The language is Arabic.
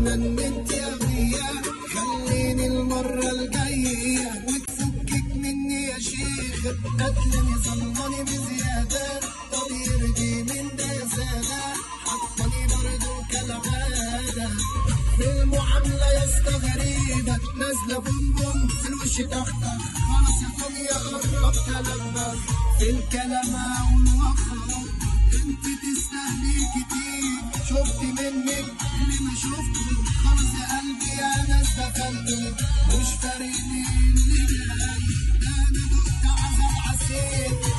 انا ان انت اغنية، خليني المرة الجاية وتفكك مني يا شيخ. قتلني ظلمني بزيادة، طب يرضي من ده يا سادة، حطني برضه كالعادة في المعاملة يا اسطى غريبة، نازلة بوم في الوش تختخ، خلاص يا فاضية قربت ألبخ في الكلام أقول وأخرج. انت تستاهلي كتير، شفت منك اللي ما شفته، خلاص يا قلبي يا ناس دخلته، مش فارقني اللي جاي، انا دقت عذاب عسير